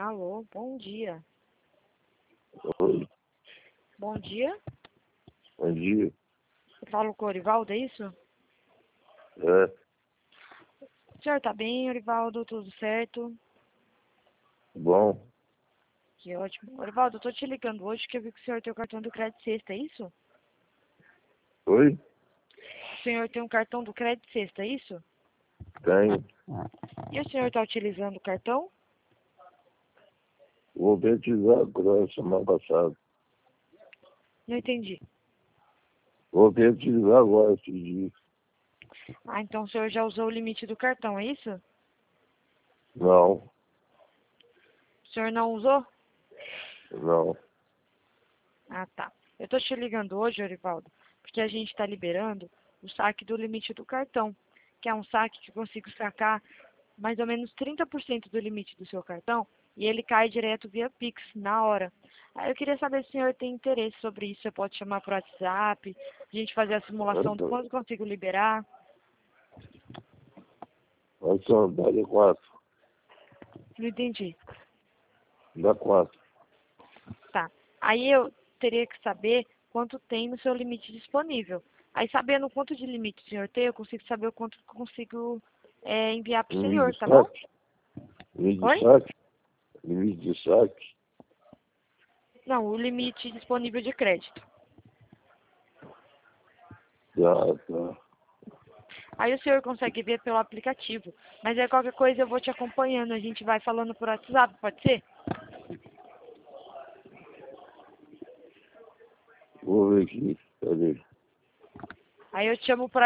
Alô, bom dia. Oi, Bom dia. bom dia. Eu falo com o Orivaldo, é isso? É, O senhor tá bem, Orivaldo? Tudo certo? bom. Que ótimo. Orivaldo, eu tô te ligando hoje que eu vi que o senhor tem o cartão do Crédito Sexta, é isso? Oi, O senhor tem um cartão do Crédito Sexta, é isso? tenho. E o senhor tá utilizando o cartão? Vou petizar agora, semana passada. Não entendi. Vou petizar agora esses dias. Ah, então o senhor já usou o limite do cartão, é isso? Não, O senhor não usou? não. Ah, tá. Eu tô te ligando hoje, Orivaldo, porque a gente tá liberando o saque do limite do cartão, que é um saque que eu consigo sacar mais ou menos 30% do limite do seu cartão e ele cai direto via Pix, na hora. Aí eu queria saber se o senhor tem interesse sobre isso. Você pode chamar por WhatsApp, a gente fazer a simulação do quanto eu consigo liberar. Vai só, dá 4. Não entendi. Dá 4. Tá. Aí eu teria que saber quanto tem no seu limite disponível. Aí sabendo quanto de limite o senhor tem, eu consigo saber o quanto eu consigo enviar para o Limite senhor, de tá bom? saque? Limite Oi? de saque? Limite de saque? Não, o limite disponível de crédito. Tá. Aí o senhor consegue ver pelo aplicativo. Mas aí qualquer coisa eu vou te acompanhando, a gente vai falando por WhatsApp, pode ser? Vou ver aqui. Cadê? Aí eu te chamo por